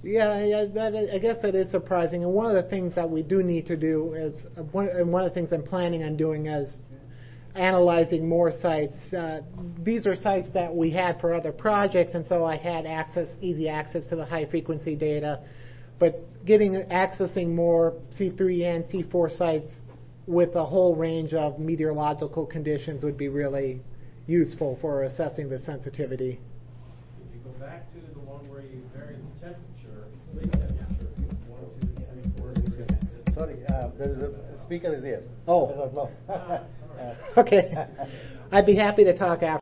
Yeah, I guess that is surprising. And one of the things that we do need to do is, one of the things I'm planning on doing is analyzing more sites. These are sites that we had for other projects, and so I had easy access to the high frequency data. But accessing more C3 and C4 sites with a whole range of meteorological conditions would be really useful for assessing the sensitivity. If you go back to the one where you vary the temperature, leak temperature, 1, 2, 3, 4, 3. Sorry, the speaker is here. Oh. I don't know. Okay. I'd be happy to talk after.